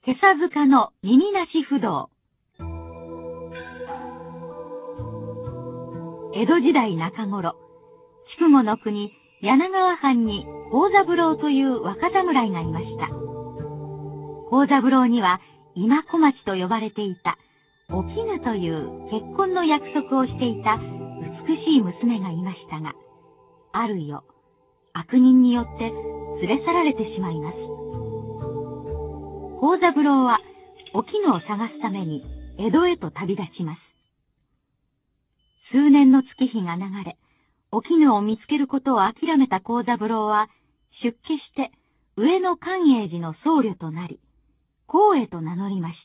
袈裟塚の耳なし不動。江戸時代中頃、筑後の国柳川藩に幸三郎という若侍がいました。幸三郎には今小町と呼ばれていたお絹という結婚の約束をしていた美しい娘がいましたが、ある夜、悪人によって連れ去られてしまいます。幸三郎はお絹を探すために江戸へと旅立ちます。数年の月日が流れ、お絹を見つけることを諦めた幸三郎は出家して上野寛永寺の僧侶となり、幸栄と名乗りました。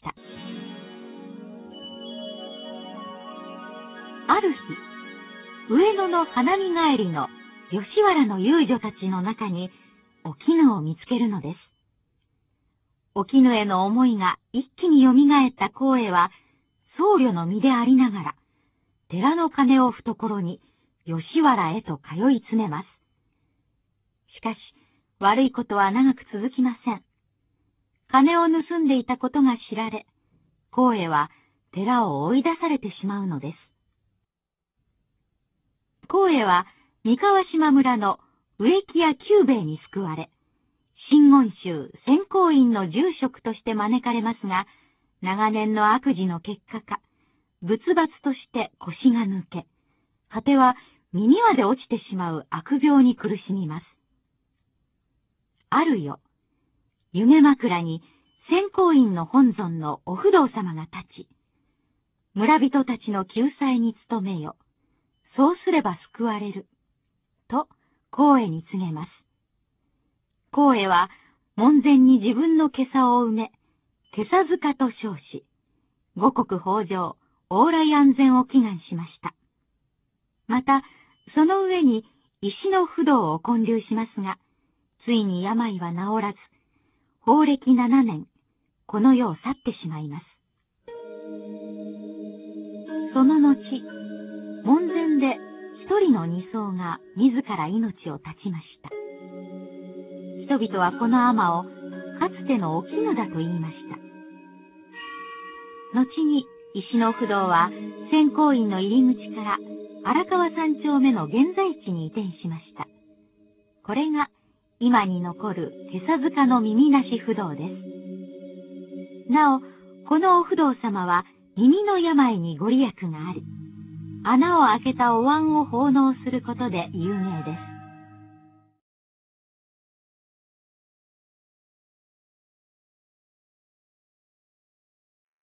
ある日、上野の花見帰りの吉原の遊女たちの中にお絹を見つけるのです。お絹への思いが一気に蘇った幸栄は、僧侶の身でありながら、寺の金を懐に吉原へと通い詰めます。しかし、悪いことは長く続きません。金を盗んでいたことが知られ、幸栄は寺を追い出されてしまうのです。幸栄は三河島村の植木屋久兵衛に救われ、真言宗専攻院の住職として招かれますが、長年の悪事の結果か、仏罰として腰が抜け、果ては身にまで落ちてしまう悪病に苦しみます。ある夜、夢枕に専攻院の本尊のお不動様が立ち、村人たちの救済に努めよ、そうすれば救われる、と幸栄に告げます。幸栄は門前に自分の袈裟を埋め、袈裟塚と称し、五穀豊穣、往来安全を祈願しました。また、その上に石の不動を建立しますが、ついに病は治らず、法暦7年、この世を去ってしまいます。その後、門前で一人の尼僧が自ら命を絶ちました。人々はこの尼をかつてのお絹だと言いました。後に石の不動は専攻院の入り口から荒川三丁目の現在地に移転しました。これが今に残る袈裟塚の耳なし不動です。なお、このお不動様は耳の病にご利益があり、穴を開けたお椀を奉納することで有名です。